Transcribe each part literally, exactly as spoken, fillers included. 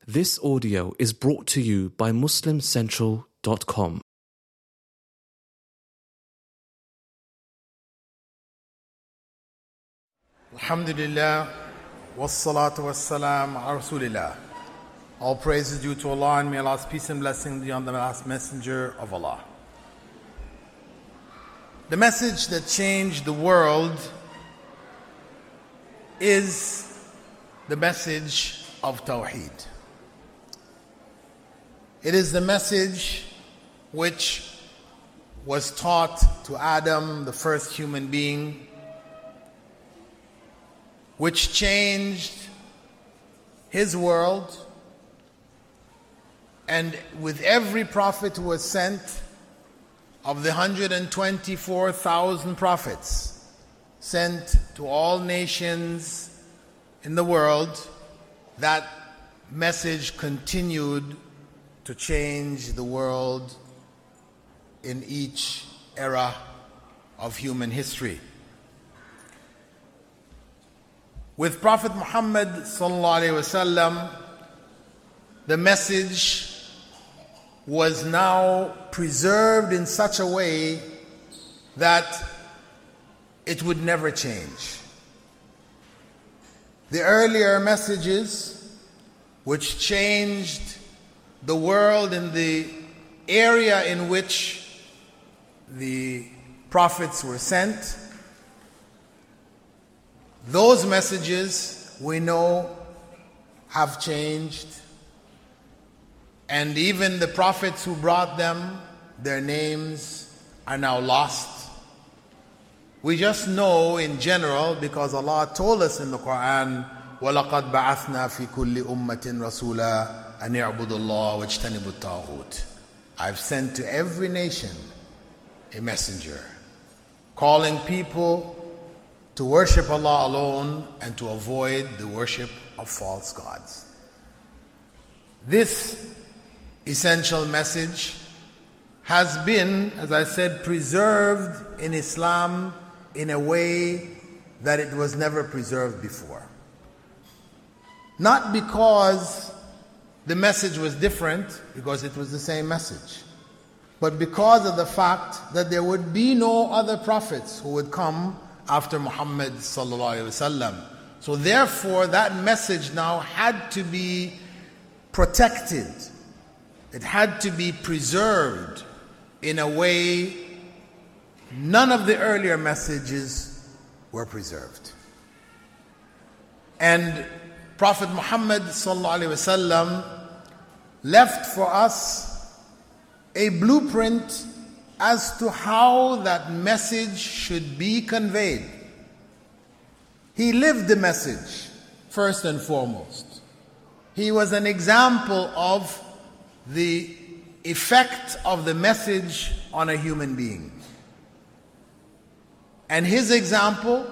This audio is brought to you by Muslim Central dot com. Alhamdulillah, wassalatu wassalam ala Rasulillah. All praise is due to Allah, and may Allah's peace and blessing be on the last messenger of Allah. The message that changed the world is the message of Tawheed. It is the message which was taught to Adam, the first human being, which changed his world, and with every prophet who was sent, of the one hundred twenty-four thousand prophets sent to all nations in the world, that message continued to change the world in each era of human history. With Prophet Muhammad sallallahu alaihi wasallam, the message was now preserved in such a way that it would never change. The earlier messages, which changed the world in the area in which the prophets were sent, those messages we know have changed, and even the prophets who brought them, their names are now lost. We just know in general because Allah told us in the Quran, وَلَقَدْ بَعَثْنَا فِي كُلِّ أُمَّةٍ رَسُولًا أَنْ يَعْبُدُوا اللَّهَ وَاجْتَنِبُوا الطَّاغُوتَ. I've sent to every nation a messenger, calling people to worship Allah alone and to avoid the worship of false gods. This essential message has been, as I said, preserved in Islam in a way that it was never preserved before. Not because the message was different, because it was the same message, but because of the fact that there would be no other prophets who would come after Muhammad sallallahu alaihi wasallam. So therefore, that message now had to be protected. It had to be preserved in a way none of the earlier messages were preserved. And Prophet Muhammad sallallahu alaihi wasallam left for us a blueprint as to how that message should be conveyed. He lived the message, first and foremost. He was an example of the effect of the message on a human being. And his example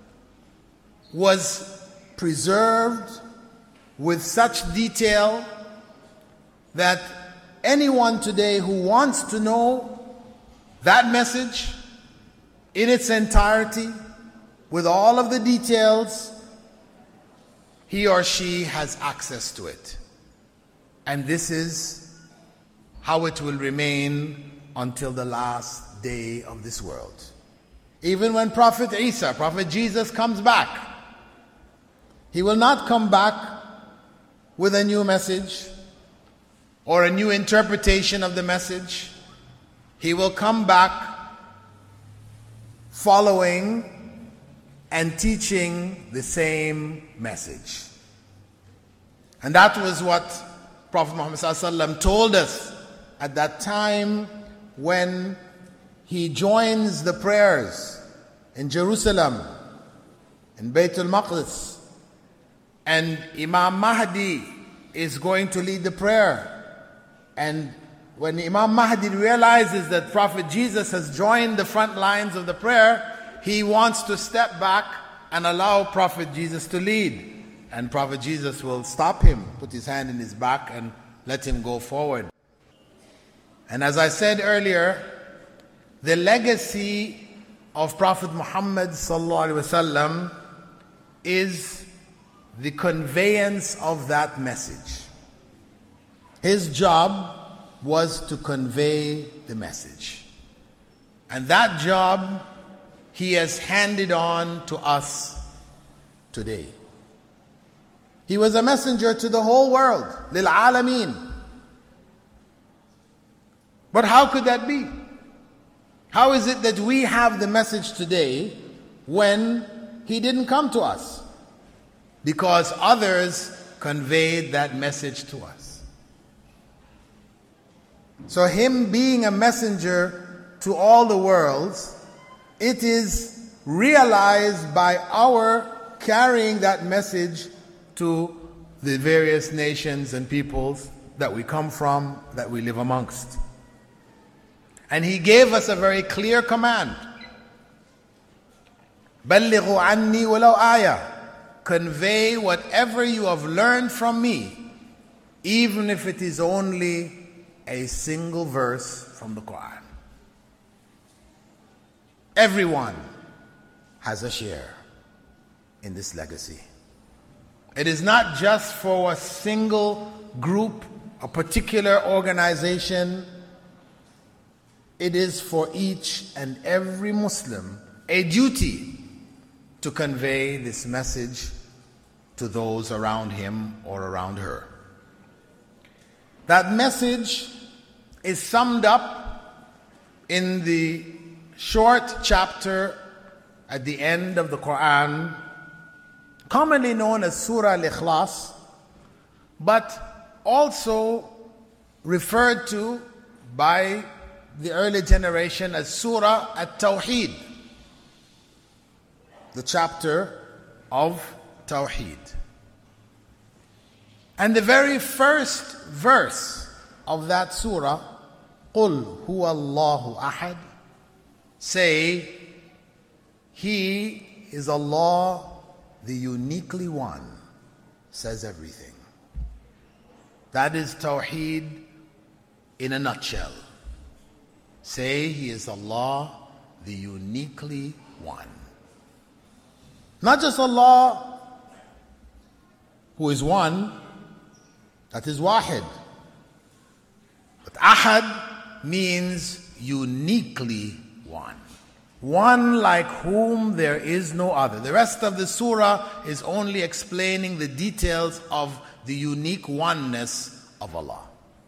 was preserved with such detail that anyone today who wants to know that message in its entirety, with all of the details, he or she has access to it. And this is how it will remain until the last day of this world. Even when Prophet Isa, Prophet Jesus comes back, he will not come back with a new message or a new interpretation of the message. He will come back following and teaching the same message. And that was what Prophet Muhammad sallallahu alaihi wasallam told us at that time when he joins the prayers in Jerusalem, in Baytul Maqdis, and Imam Mahdi is going to lead the prayer. And when Imam Mahdi realizes that Prophet Jesus has joined the front lines of the prayer, he wants to step back and allow Prophet Jesus to lead. And Prophet Jesus will stop him, put his hand in his back and let him go forward. And as I said earlier, the legacy of Prophet Muhammad sallallahu alaihi wasallam is the conveyance of that message. His job was to convey the message. And that job he has handed on to us today. He was a messenger to the whole world, lil alameen. But how could that be? How is it that we have the message today when he didn't come to us? Because others conveyed that message to us. So him being a messenger to all the worlds, it is realized by our carrying that message to the various nations and peoples that we come from, that we live amongst. And he gave us a very clear command. بَلِّغُوا عَنِّي وَلَوْ آيَةً. Convey whatever you have learned from me, even if it is only a single verse from the Quran. Everyone has a share in this legacy. It is not just for a single group, a particular organization. It is for each and every Muslim a duty to convey this message to those around him or around her. That message is summed up in the short chapter at the end of the Quran, commonly known as Surah Al-Ikhlas, but also referred to by the early generation as Surah At-Tawheed, the chapter of Tawheed. And the very first verse of that surah, قُلْ هُوَ اللَّهُ أَحَدٌ, say, He is Allah, the uniquely one, says everything. That is Tawheed in a nutshell. Say, He is Allah, the uniquely one. Not just Allah, who is one, that is Wahid. But Ahad means uniquely one. One like whom there is no other. The rest of the surah is only explaining the details of the unique oneness of Allah.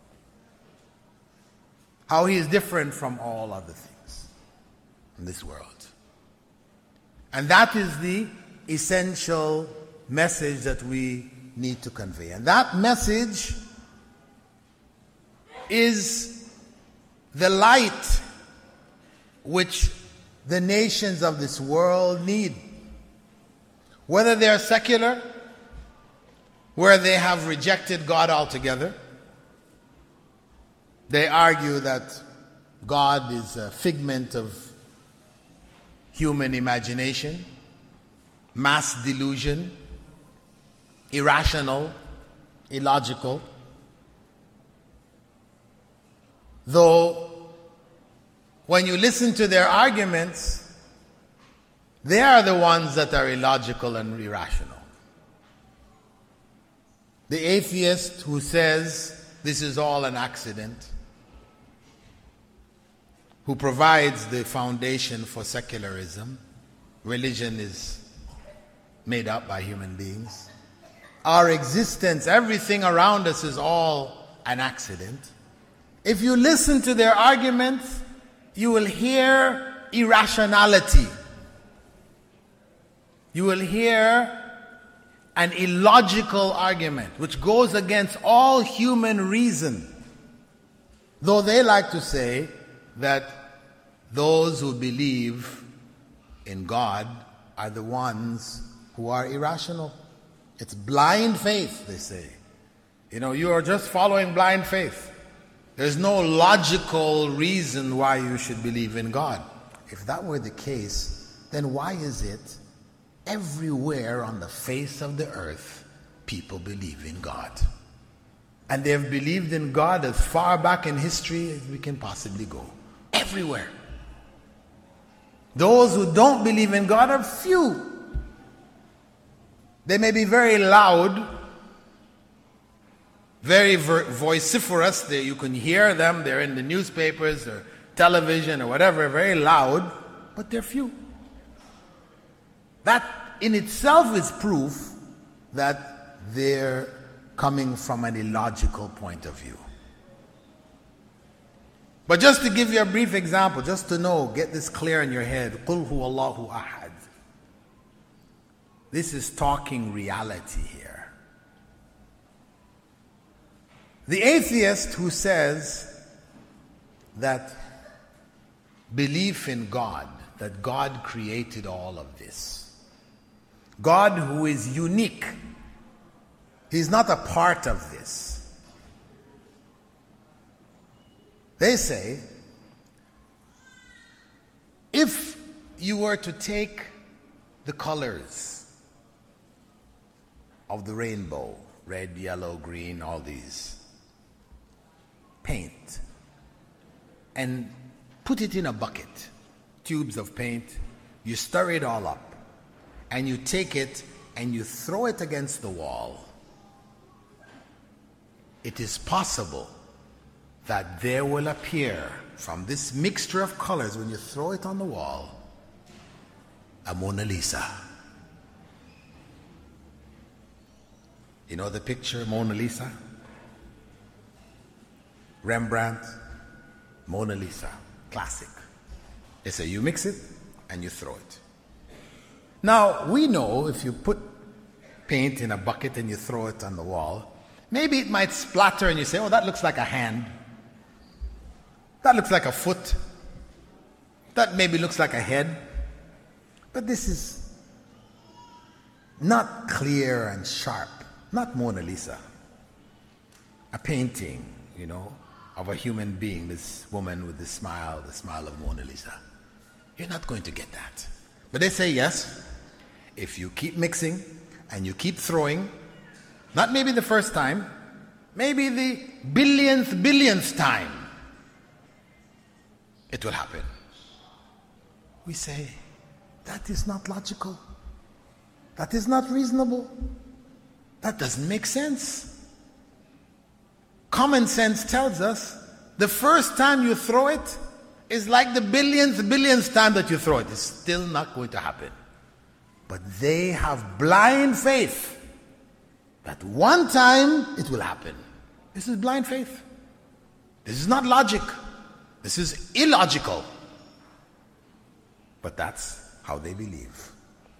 How He is different from all other things in this world. And that is the essential message that we need to convey. And that message is the light which the nations of this world need. Whether they are secular, where they have rejected God altogether. They argue that God is a figment of human imagination, mass delusion, irrational, illogical. Though, when you listen to their arguments, they are the ones that are illogical and irrational. The atheist who says this is all an accident, who provides the foundation for secularism, religion is made up by human beings. Our existence, everything around us is all an accident. If you listen to their arguments, you will hear irrationality. You will hear an illogical argument which goes against all human reason. Though they like to say that those who believe in God are the ones who are irrational. It's blind faith, they say. You know, you are just following blind faith. There's no logical reason why you should believe in God. If that were the case, then why is it everywhere on the face of the earth people believe in God? And they've believed in God as far back in history as we can possibly go. Everywhere. Those who don't believe in God are few. They may be very loud, very ver- vociferous. They, you can hear them. They're in the newspapers or television or whatever, very loud, but they're few. That in itself is proof that they're coming from an illogical point of view. But just to give you a brief example, just to know, get this clear in your head, قُلْ هُوَ اللَّهُ أَحَدٌ. This is talking reality here. The atheist who says that belief in God, that God created all of this, God who is unique, He's not a part of this. They say, if you were to take the colors of the rainbow, red, yellow, green, all these, paint, and put it in a bucket, tubes of paint, you stir it all up, and you take it and you throw it against the wall, it is possible that there will appear from this mixture of colors, when you throw it on the wall, a Mona Lisa. You know the picture, Mona Lisa? Rembrandt, Mona Lisa, classic. They say you mix it and you throw it. Now, we know if you put paint in a bucket and you throw it on the wall, maybe it might splatter and you say, oh, that looks like a hand. That looks like a foot. That maybe looks like a head. But this is not clear and sharp. Not Mona Lisa. A painting, you know, of a human being, this woman with the smile, the smile of Mona Lisa. You're not going to get that. But they say, yes, if you keep mixing and you keep throwing, not maybe the first time, maybe the billionth, billionth time, it will happen. We say, that is not logical. That is not reasonable. That doesn't make sense. Common sense tells us the first time you throw it is like the billionth, billionth time that you throw it. It's still not going to happen. But they have blind faith that one time it will happen. This is blind faith. This is not logic. This is illogical. But that's how they believe.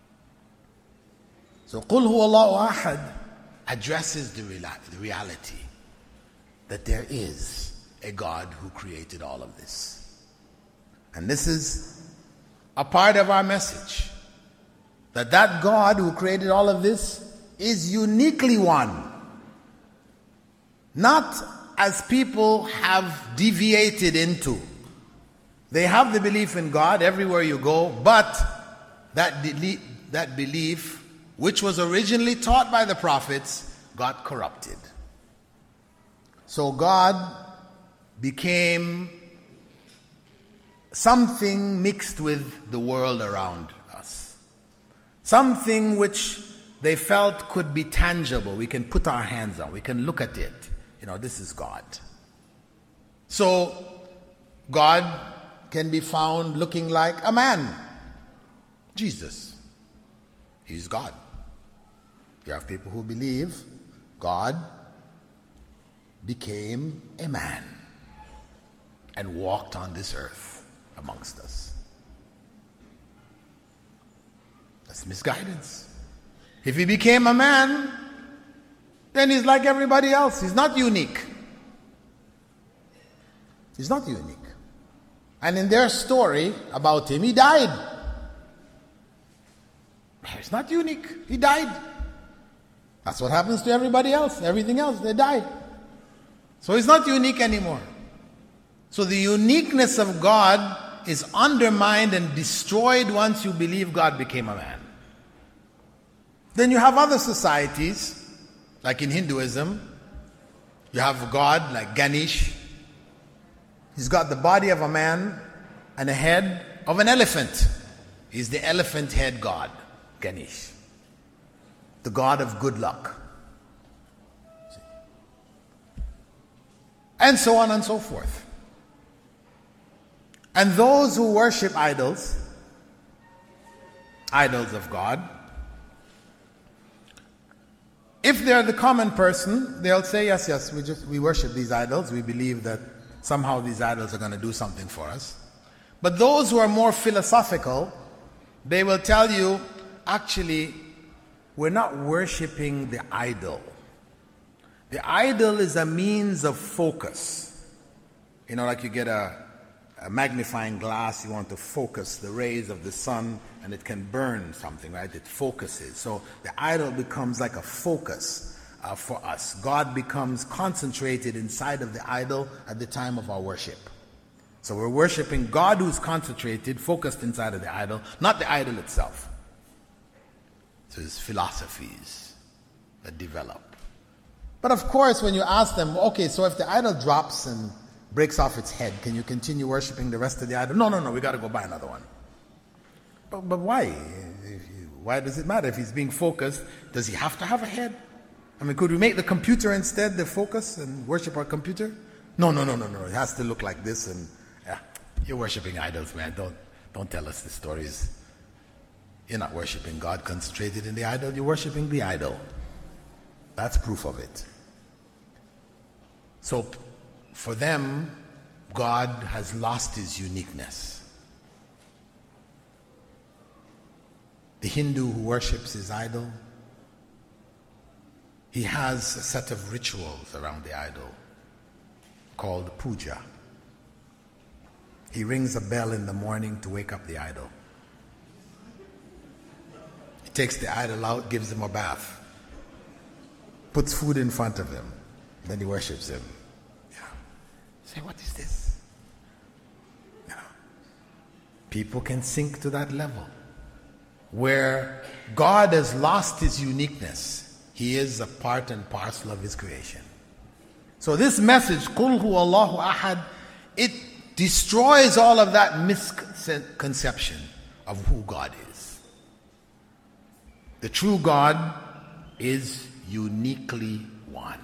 So قُلْ هُوَ اللَّهُ أَحَدٌ addresses the reality that there is a God who created all of this. And this is a part of our message, that that God who created all of this is uniquely one. Not as people have deviated into. They have the belief in God everywhere you go, but that, de- that belief, which was originally taught by the prophets, got corrupted. So God became something mixed with the world around us. Something which they felt could be tangible. We can put our hands on. We can look at it. You know, this is God. So God can be found looking like a man. Jesus. He's God. You have people who believe God became a man and walked on this earth amongst us. That's misguidance. If he became a man, then he's like everybody else. He's not unique. He's not unique. And in their story about him, he died. He's not unique. He died. That's what happens to everybody else. Everything else, they die. So he's not unique anymore. So the uniqueness of God is undermined and destroyed once you believe God became a man. Then you have other societies, like in Hinduism, you have a god like Ganesh. He's got the body of a man and a head of an elephant. He's the elephant head god, Ganesh. The god of good luck. and so on and so forth. And those who worship idols, idols of God, if they're the common person, they'll say, yes, yes, we just we worship these idols. We believe that somehow these idols are going to do something for us. But those who are more philosophical, they will tell you, actually, we're not worshiping the idol. The idol is a means of focus. You know, like you get a, a magnifying glass, you want to focus the rays of the sun, and it can burn something, right? It focuses. So the idol becomes like a focus uh, for us. God becomes concentrated inside of the idol at the time of our worship. So we're worshiping God who's concentrated, focused inside of the idol, not the idol itself. So it's philosophies that develop. But of course, when you ask them, okay, so if the idol drops and breaks off its head, can you continue worshiping the rest of the idol? No, no, no, we got to go buy another one. But, but why? Why does it matter? If he's being focused, does he have to have a head? I mean, could we make the computer instead the focus and worship our computer? No, no, no, no, no. It has to look like this. And yeah, you're worshiping idols, man. Don't, don't tell us the stories. You're not worshiping God concentrated in the idol. You're worshiping the idol. That's proof of it. So for them, God has lost his uniqueness. The Hindu who worships his idol, he has a set of rituals around the idol called puja. He rings a bell in the morning to wake up the idol. He takes the idol out, gives him a bath, puts food in front of him, then he worships him. Yeah. Say, what is this? Yeah. People can sink to that level where God has lost his uniqueness. He is a part and parcel of his creation. So this message, Qul huwa Allahu ahad, it destroys all of that misconception of who God is. The true God is uniquely one.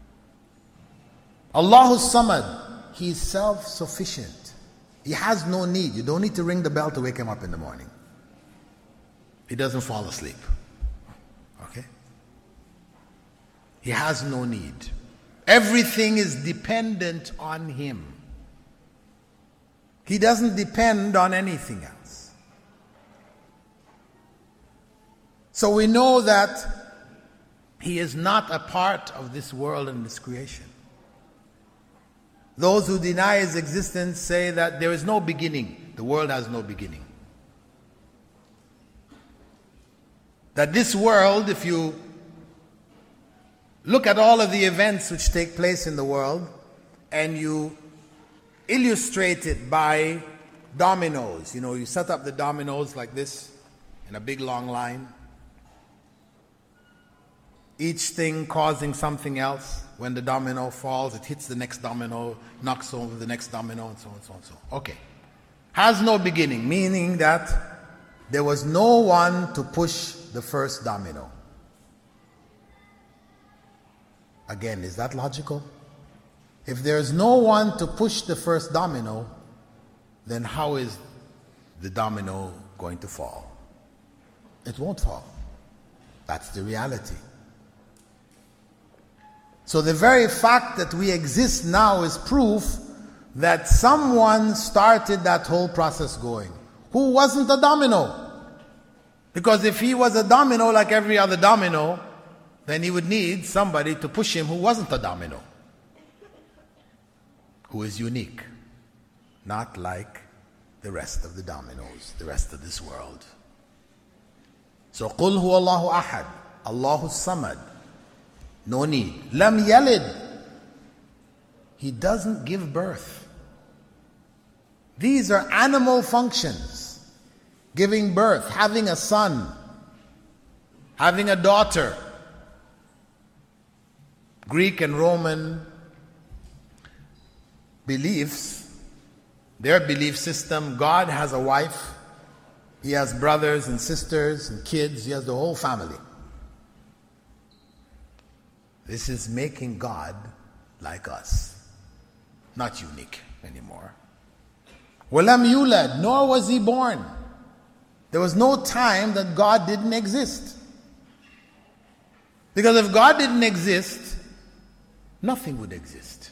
Allahu Samad, he is self-sufficient. He has no need. You don't need to ring the bell to wake him up in the morning. He doesn't fall asleep. Okay? He has no need. Everything is dependent on him. He doesn't depend on anything else. So we know that he is not a part of this world and this creation. Those who deny his existence say that there is no beginning. The world has no beginning. That this world, if you look at all of the events which take place in the world and you illustrate it by dominoes, you know, you set up the dominoes like this in a big long line, each thing causing something else. When the domino falls, it hits the next domino, knocks over the next domino, and so on and so on and so on. Okay. Has no beginning, meaning that there was no one to push the first domino. Again, is that logical? If there's no one to push the first domino, then how is the domino going to fall? It won't fall. That's the reality. So the very fact that we exist now is proof that someone started that whole process going. Who wasn't a domino? Because if he was a domino like every other domino, then he would need somebody to push him who wasn't a domino, who is unique, not like the rest of the dominoes, the rest of this world. So, قُلْ هُوَ اللَّهُ أَحَدٌ Allahu Samad. No need. Lam yalid. He doesn't give birth. These are animal functions. Giving birth, having a son, having a daughter. Greek and Roman beliefs, their belief system, God has a wife, he has brothers and sisters and kids, he has the whole family. This is making God like us. not unique anymore. وَلَمْ يُولَدْ, nor was he born. There was no time that God didn't exist. Because if God didn't exist, nothing would exist.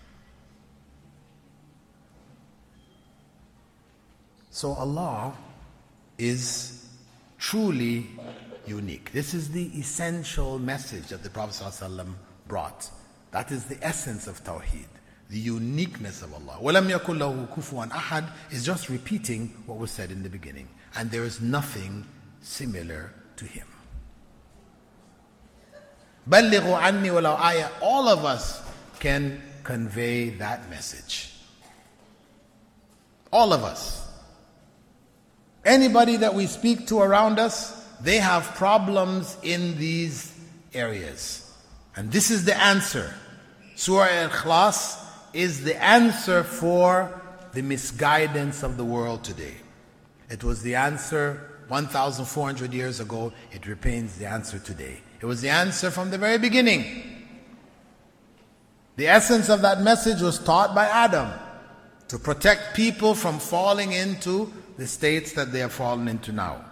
So Allah is truly unique. This is the essential message that the Prophet ﷺ brought. That is the essence of Tawheed, the uniqueness of Allah. وَلَمْ يَكُنْ لَهُ كُفُوًا أَحَدٌ is just repeating what was said in the beginning. And there is nothing similar to him. بَلِّغُوا عَنِّي وَلَوْ آيَةً. All of us can convey that message. All of us. Anybody that we speak to around us, they have problems in these areas. And this is the answer. Surah Al-Ikhlas is the answer for the misguidance of the world today. It was the answer one thousand four hundred years ago. It remains the answer today. It was the answer from the very beginning. The essence of that message was taught by Adam to protect people from falling into the states that they have fallen into now.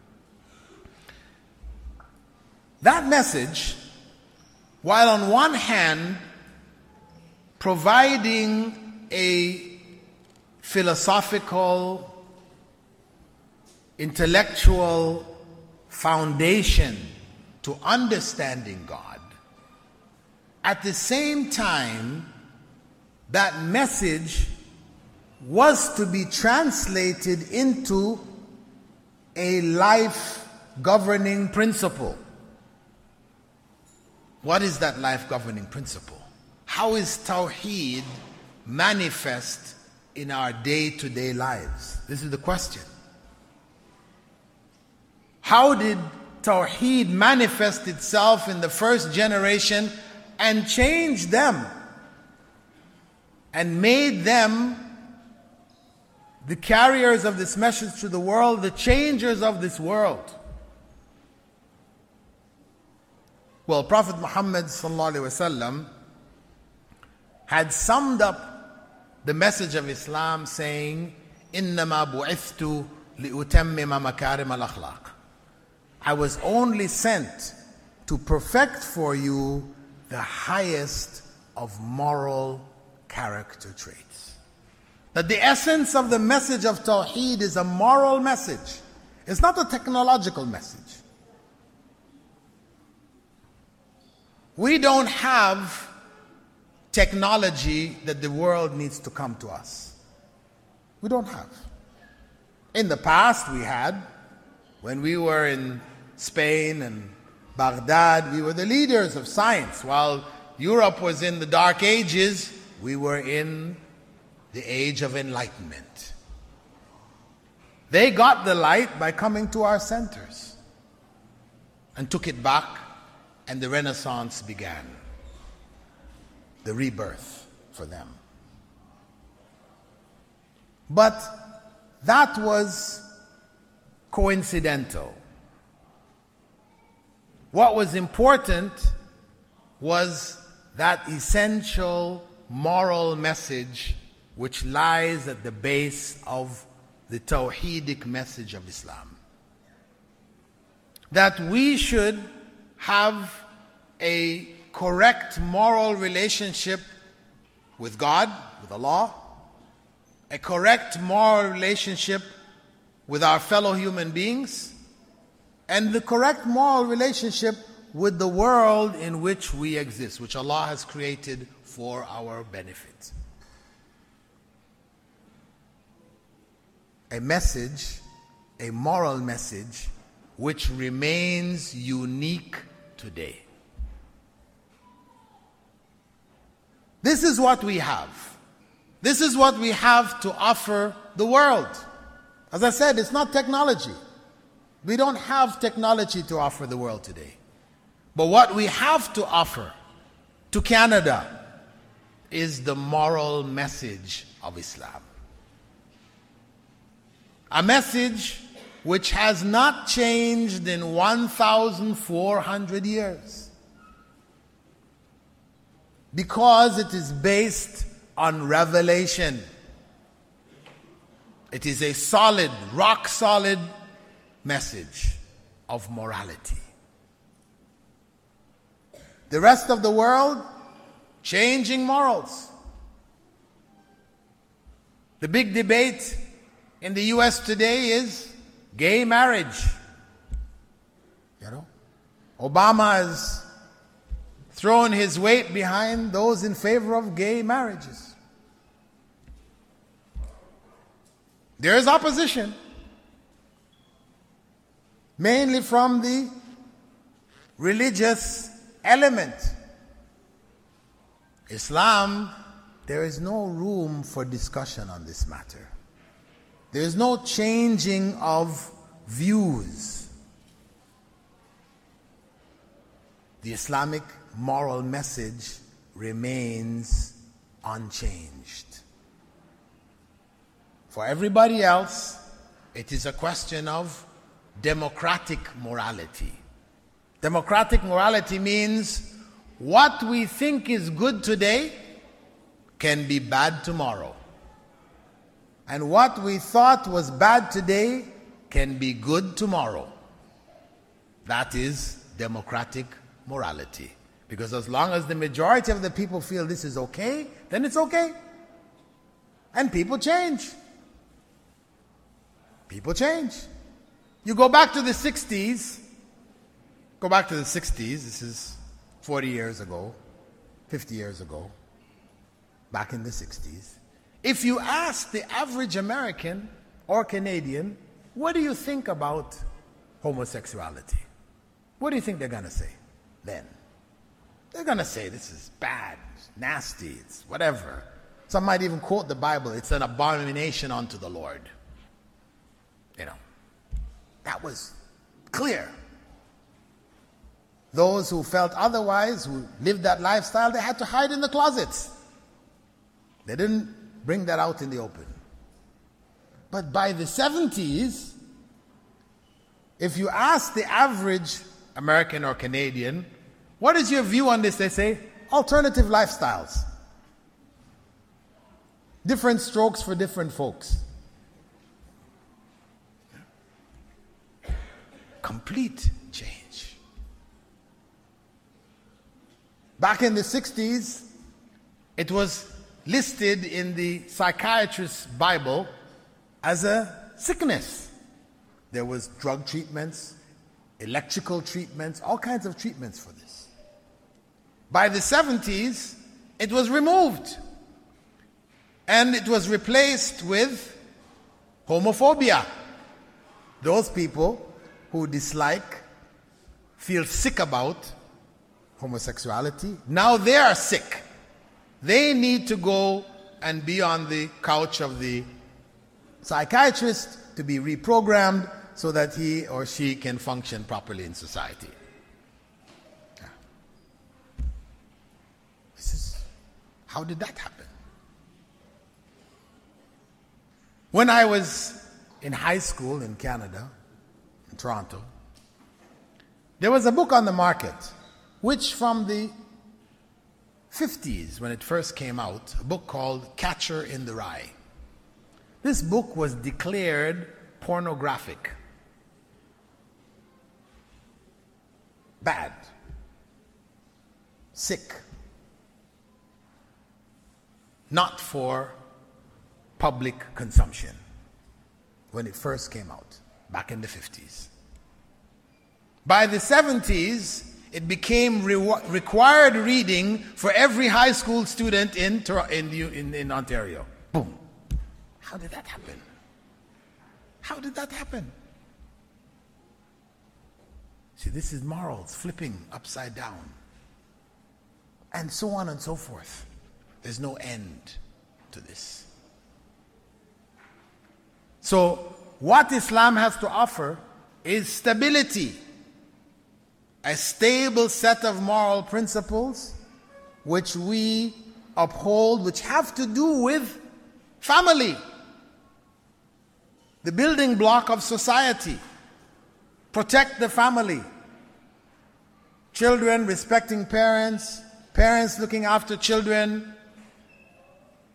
That message, while on one hand providing a philosophical, intellectual foundation to understanding God, at the same time, that message was to be translated into a life governing principle. What is that life governing principle? How is Tawheed manifest in our day-to-day lives? This is the question. How did Tawheed manifest itself in the first generation and change them and made them the carriers of this message to the world, the changers of this world? Well, Prophet Muhammad sallallahu alaihi wasallam had summed up the message of Islam saying, "Innama bu'ithtu li'utammima makarim al-akhlaq." I was only sent to perfect for you the highest of moral character traits. That the essence of the message of Tawheed is a moral message. It's not a technological message. We don't have technology that the world needs to come to us. We don't have. In the past we had. When we were in Spain and Baghdad, we were the leaders of science. While Europe was in the Dark Ages, we were in the age of enlightenment. They got the light by coming to our centers and took it back, and the Renaissance began, the rebirth for them. But that was coincidental. What was important was that essential moral message which lies at the base of the Tawheedic message of Islam. That we should have a correct moral relationship with God, with Allah, a correct moral relationship with our fellow human beings, and the correct moral relationship with the world in which we exist, which Allah has created for our benefit. A message, a moral message, which remains unique today. This is what we have. This is what we have to offer the world. As I said, it's not technology. We don't have technology to offer the world today. But what we have to offer to Canada is the moral message of Islam. A message which has not changed in one thousand four hundred years. Because it is based on revelation. It is a solid, rock-solid message of morality. The rest of the world, changing morals. The big debate in the U S today is gay marriage. You know, Obama has thrown his weight behind those in favor of gay marriages. There is opposition, mainly from the religious element. Islam, there is no room for discussion on this matter. There is no changing of views. The Islamic moral message remains unchanged. For everybody else, it is a question of democratic morality. Democratic morality means what we think is good today can be bad tomorrow. And what we thought was bad today can be good tomorrow. That is democratic morality. Because as long as the majority of the people feel this is okay, then it's okay. And people change. People change. You go back to the sixties, go back to the sixties, this is forty years ago, fifty years ago, back in the sixties. If you ask the average American or Canadian, what do you think about homosexuality? What do you think they're going to say then? They're going to say this is bad, it's nasty, it's whatever. Some might even quote the Bible, it's an abomination unto the Lord. You know, that was clear. Those who felt otherwise, who lived that lifestyle, they had to hide in the closets. They didn't bring that out in the open. But by the seventies, if you ask the average American or Canadian, what is your view on this? They say, alternative lifestyles. Different strokes for different folks. Complete change. Back in the sixties, it was listed in the psychiatrist's Bible as a sickness. There was drug treatments, electrical treatments, all kinds of treatments for this. By the seventies, it was removed. And it was replaced with homophobia. Those people who dislike, feel sick about homosexuality, now they are sick. They need to go and be on the couch of the psychiatrist to be reprogrammed so that he or she can function properly in society. Yeah. This is, how did that happen? When I was in high school in Canada, in Toronto, there was a book on the market, which from the fifties, when it first came out, a book called Catcher in the Rye. This book was declared pornographic. Bad. Sick. Not for public consumption when it first came out, back in the fifties. By the seventies, it became re- required reading for every high school student in, in, in, in Ontario. Boom. How did that happen? How did that happen? See, this is morals flipping upside down. And so on and so forth. There's no end to this. So, what Islam has to offer is stability. A stable set of moral principles which we uphold, which have to do with family, the building block of society. Protect the family. Children respecting parents, parents looking after children,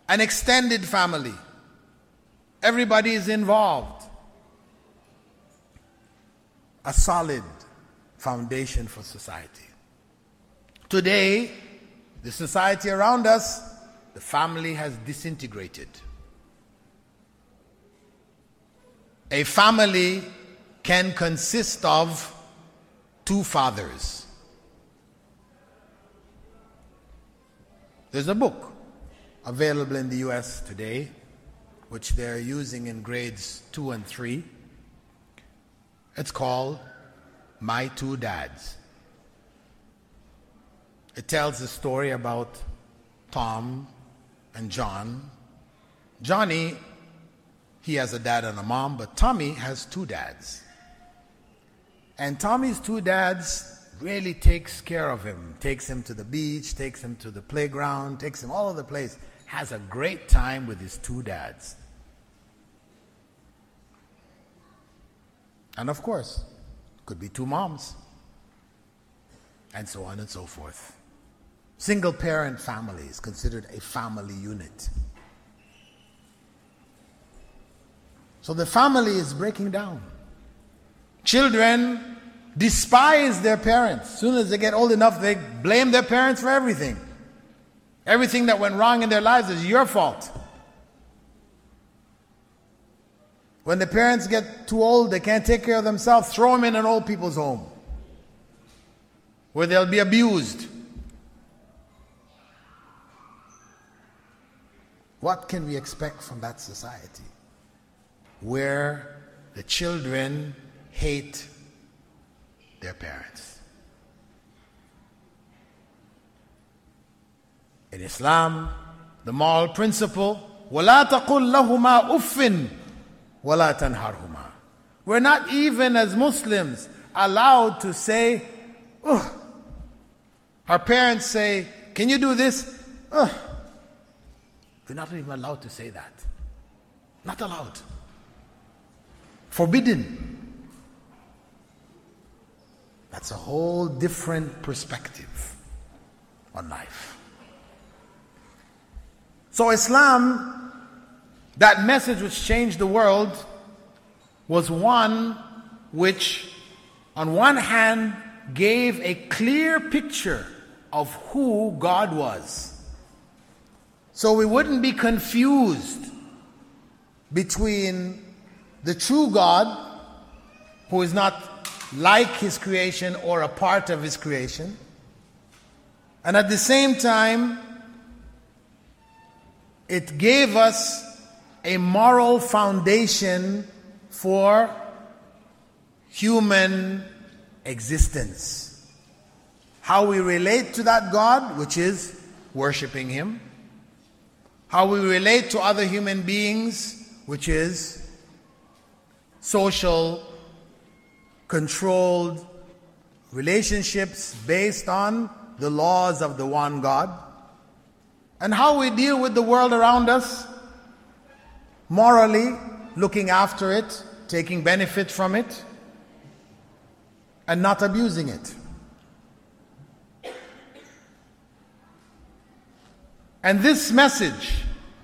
an extended family. Everybody is involved. A solid foundation for society. Today, the society around us, the family has disintegrated. A family can consist of two fathers. There's a book available in the U S today, which they're using in grades two and three. It's called My Two Dads. It tells the story about Tom and John. Johnny, he has a dad and a mom, but Tommy has two dads. And Tommy's two dads really takes care of him, takes him to the beach, takes him to the playground, takes him all over the place, has a great time with his two dads. And of course, could be two moms, and so on and so forth. Single parent family is considered a family unit. So the family is breaking down. Children despise their parents. As soon as they get old enough, they blame their parents for everything. Everything that went wrong in their lives is your fault. When the parents get too old, they can't take care of themselves, throw them in an old people's home where they'll be abused. What can we expect from that society where the children hate their parents? In Islam, the moral principle, وَلَا تَقُلْ لَهُمَا أُفٍّ وَلَا تَنْهَرْهُمَا. We're not even as Muslims allowed to say, ugh. Our parents say, can you do this? Ugh. We're not even allowed to say that. Not allowed. Forbidden. That's a whole different perspective on life. So Islam, that message which changed the world, was one which, on one hand, gave a clear picture of who God was. So we wouldn't be confused between the true God, who is not like His creation or a part of His creation, and at the same time, it gave us a moral foundation for human existence. How we relate to that God, which is worshiping Him. How we relate to other human beings, which is social, controlled relationships based on the laws of the one God. And how we deal with the world around us, morally, looking after it, taking benefit from it, and not abusing it. And this message,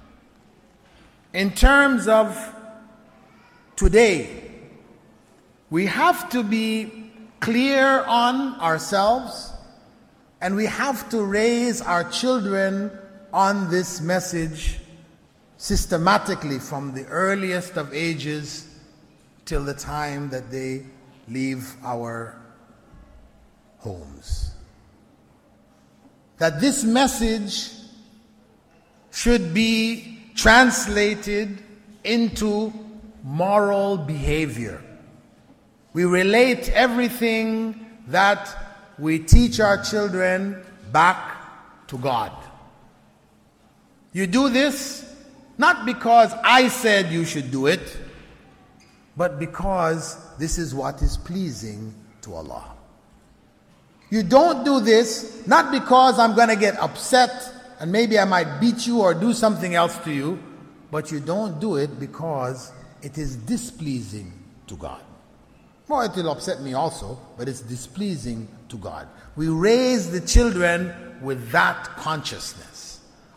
in terms of today, we have to be clear on ourselves, and we have to raise our children on this message systematically from the earliest of ages till the time that they leave our homes. That this message should be translated into moral behavior. We relate everything that we teach our children back to God. You do this not because I said you should do it, but because this is what is pleasing to Allah. You don't do this not because I'm going to get upset and maybe I might beat you or do something else to you, but you don't do it because it is displeasing to God. Well, it will upset me also, but it's displeasing to God. We raise the children with that consciousness.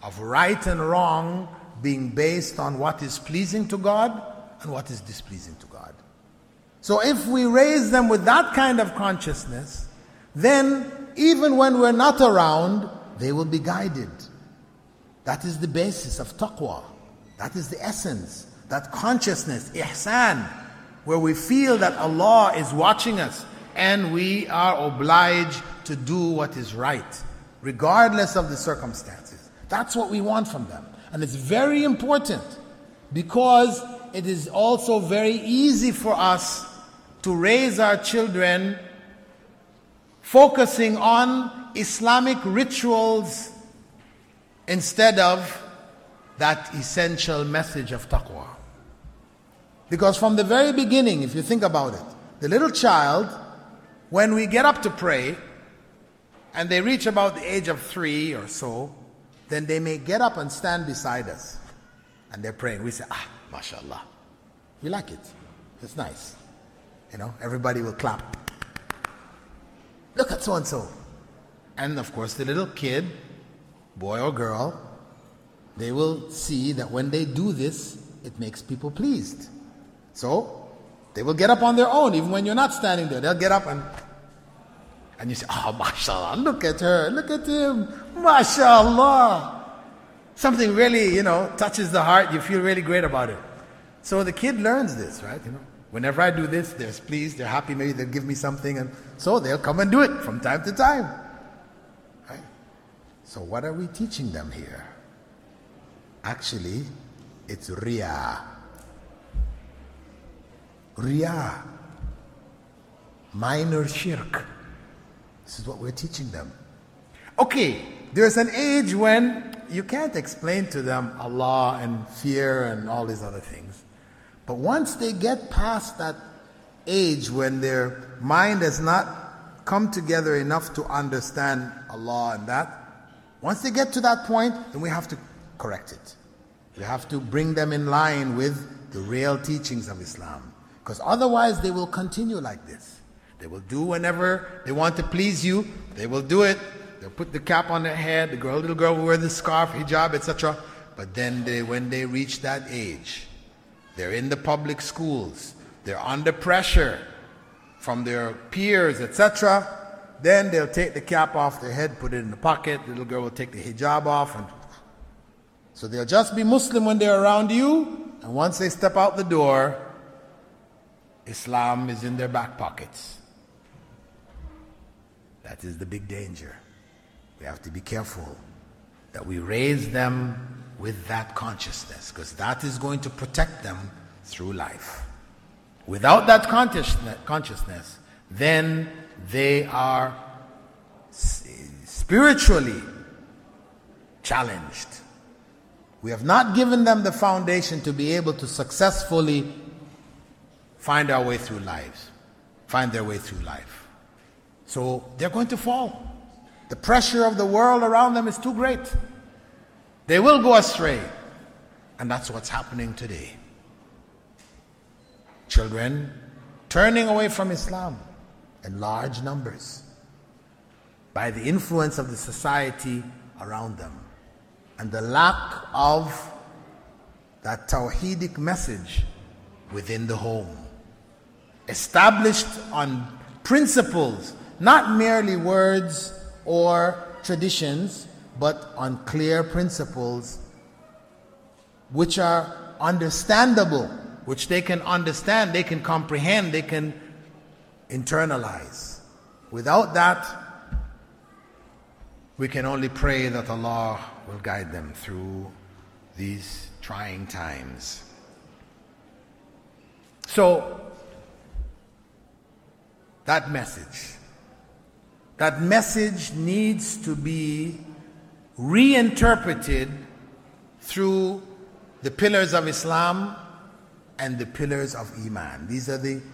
of right and wrong being based on what is pleasing to God and what is displeasing to God. So if we raise them with that kind of consciousness, then even when we're not around, they will be guided. That is the basis of taqwa. That is the essence. That consciousness, ihsan, where we feel that Allah is watching us and we are obliged to do what is right, regardless of the circumstances. That's what we want from them. And it's very important because it is also very easy for us to raise our children focusing on Islamic rituals instead of that essential message of taqwa. Because from the very beginning, if you think about it, the little child, when we get up to pray, and they reach about the age of three or so, then they may get up and stand beside us. And they're praying. We say, ah, mashallah. We like it. It's nice. You know, everybody will clap. Look at so-and-so. And of course, the little kid, boy or girl, they will see that when they do this, it makes people pleased. So, they will get up on their own, even when you're not standing there. They'll get up and and you say, oh, mashallah, look at her, look at him, mashallah. Something really, you know, touches the heart. You feel really great about it. So the kid learns this, right? You know, whenever I do this, they're pleased, they're happy, maybe they'll give me something, and so they'll come and do it from time to time. Right? So what are we teaching them here? Actually, it's riya. Riya. Minor shirk. This is what we're teaching them. Okay, there's an age when you can't explain to them Allah and fear and all these other things. But once they get past that age when their mind has not come together enough to understand Allah and that, once they get to that point, then we have to correct it. We have to bring them in line with the real teachings of Islam. Because otherwise they will continue like this. They will do whenever they want to please you. They will do it. They'll put the cap on their head. The girl, little girl will wear the scarf, hijab, et cetera. But then they, when they reach that age, they're in the public schools. They're under pressure from their peers, et cetera. Then they'll take the cap off their head, put it in the pocket. The little girl will take the hijab off. And so they'll just be Muslim when they're around you. And once they step out the door, Islam is in their back pockets. That is the big danger. We have to be careful that we raise them with that consciousness, because that is going to protect them through life. Without that consciousness, then they are spiritually challenged. We have not given them the foundation to be able to successfully find our way through lives, find their way through life. So they're going to fall. The pressure of the world around them is too great. They will go astray. And that's what's happening today. Children turning away from Islam in large numbers by the influence of the society around them and the lack of that tawheedic message within the home, established on principles, not merely words or traditions, but on clear principles which are understandable, which they can understand, they can comprehend, they can internalize. Without that, we can only pray that Allah will guide them through these trying times. So, that message, that message needs to be reinterpreted through the pillars of Islam and the pillars of Iman. These are the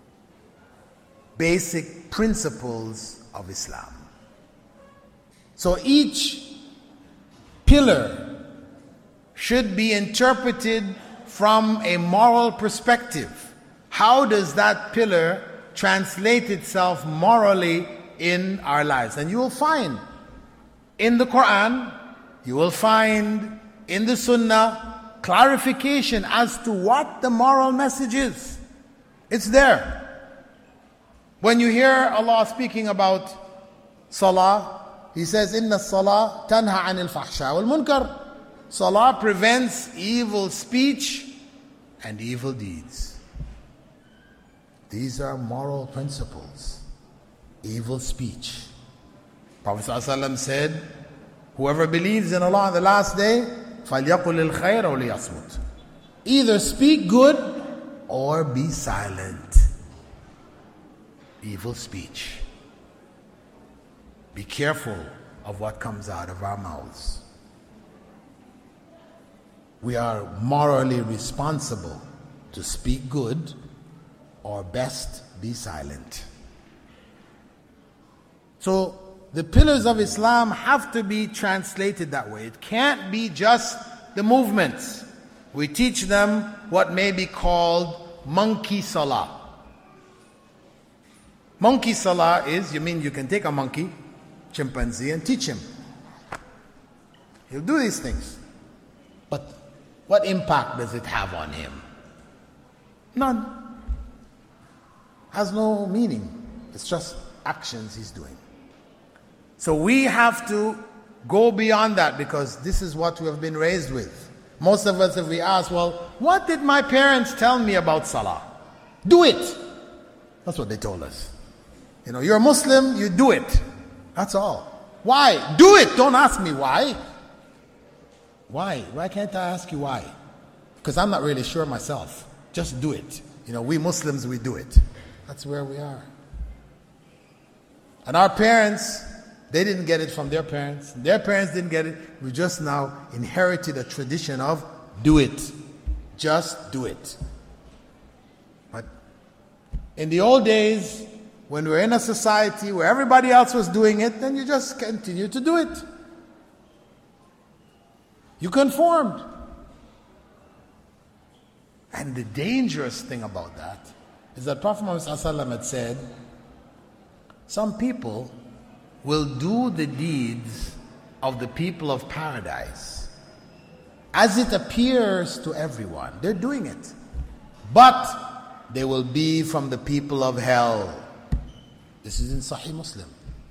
basic principles of Islam. So each pillar should be interpreted from a moral perspective. How does that pillar translate itself morally in our lives? And you will find in the Quran you will find in the Sunnah clarification as to what the moral message is. It's there. When you hear Allah speaking about Salah, He says, Inna Salah tanha anil fahsha wal munkar. Salah prevents evil speech and evil deeds. These are moral principles. Evil speech. Prophet ﷺ said, whoever believes in Allah on the last day, فَلْيَقُلِ الْخَيْرَ وَلْيَصْمُتْ. Either speak good or be silent. Evil speech. Be careful of what comes out of our mouths. We are morally responsible to speak good or best be silent. So the pillars of Islam have to be translated that way. It can't be just the movements. We teach them what may be called monkey salah. Monkey salah is, you mean you can take a monkey, chimpanzee, and teach him. He'll do these things. But what impact does it have on him? None. Has no meaning. It's just actions he's doing. So we have to go beyond that, because this is what we have been raised with. Most of us, if we ask, well, what did my parents tell me about Salah? Do it. That's what they told us. You know, you're a Muslim, you do it. That's all. Why? Do it. Don't ask me why. Why? Why can't I ask you why? Because I'm not really sure myself. Just do it. You know, we Muslims, we do it. That's where we are. And our parents, they didn't get it from their parents. Their parents didn't get it. We just now inherited a tradition of do it. Just do it. But in the old days, when we were in a society where everybody else was doing it, then you just continue to do it. You conformed. And the dangerous thing about that is that Prophet Muhammad ﷺ had said, some people will do the deeds of the people of paradise as it appears to everyone. They're doing it. But they will be from the people of hell. This is in Sahih Muslim.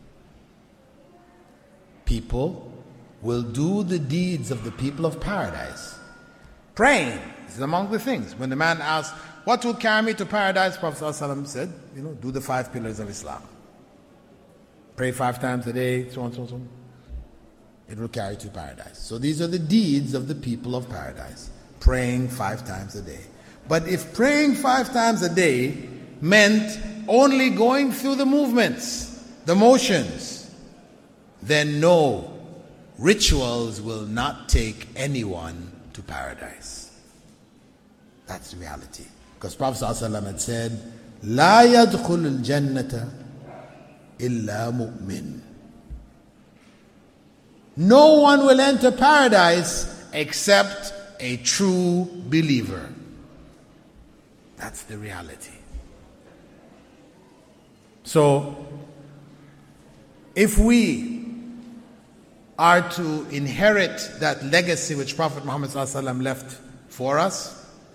People will do the deeds of the people of paradise. Praying is among the things. When the man asked, what will carry me to paradise? Prophet ﷺ said, you know, do the five pillars of Islam. Pray five times a day, so on, so on, so on. It will carry you to paradise. So these are the deeds of the people of paradise. Praying five times a day. But if praying five times a day meant only going through the movements, the motions, then no, rituals will not take anyone to paradise. That's the reality. Because Prophet ﷺ had said, لا يدخل الجنة إلا مؤمن. No one will enter paradise except a true believer. That's the reality. So, if we are to inherit that legacy which Prophet Muhammad ﷺ left for us,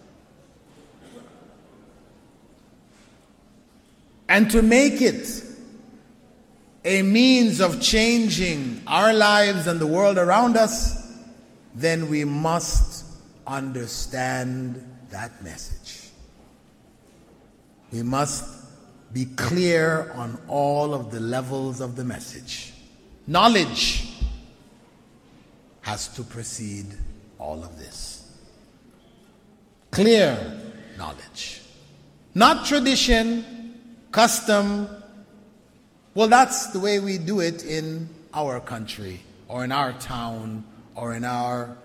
and to make it a means of changing our lives and the world around us, then we must understand that message. We must be clear on all of the levels of the message. Knowledge has to precede all of this. Clear knowledge. Not tradition, custom. Well, that's the way we do it in our country, or in our town, or in our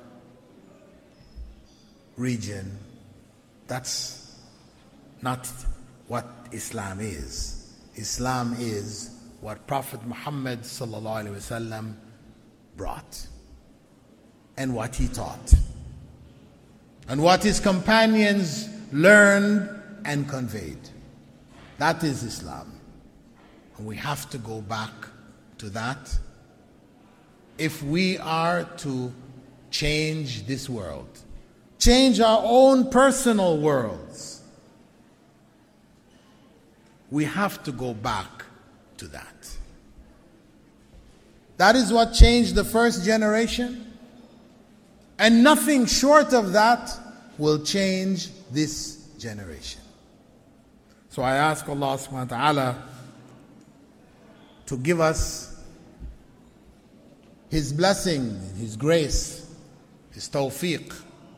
region. That's not what Islam is. Islam is what Prophet Muhammad sallallahu alaihi wasallam brought, and what he taught, and what his companions learned and conveyed. That is Islam. And we have to go back to that if we are to change this world, change our own personal worlds, we have to go back to that. That is what changed the first generation, and nothing short of that will change this generation. So I ask Allah subhanahu wa ta'ala to give us His blessing, His grace, His tawfiq,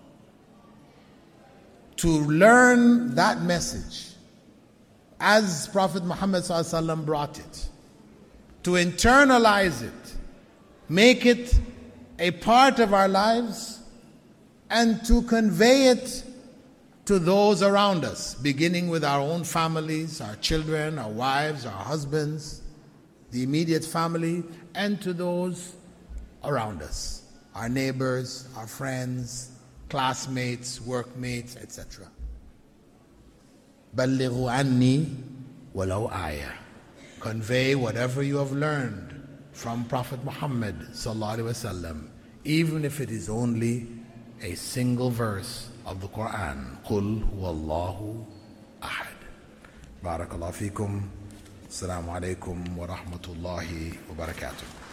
to learn that message as Prophet Muhammad sallallahu alaihi wasallam brought it, to internalize it, make it a part of our lives, and to convey it to those around us, beginning with our own families, our children, our wives, our husbands, the immediate family, and to those around us, our neighbors, our friends, classmates, workmates, et cetera. Ballighu anni walau ayah. Convey whatever you have learned from Prophet Muhammad sallallahu alaihi wasallam, even if it is only a single verse of the Quran. Qul huwallahu ahad. Barakallahu feekum. Assalamu alaikum wa rahmatullahi wa barakatuh.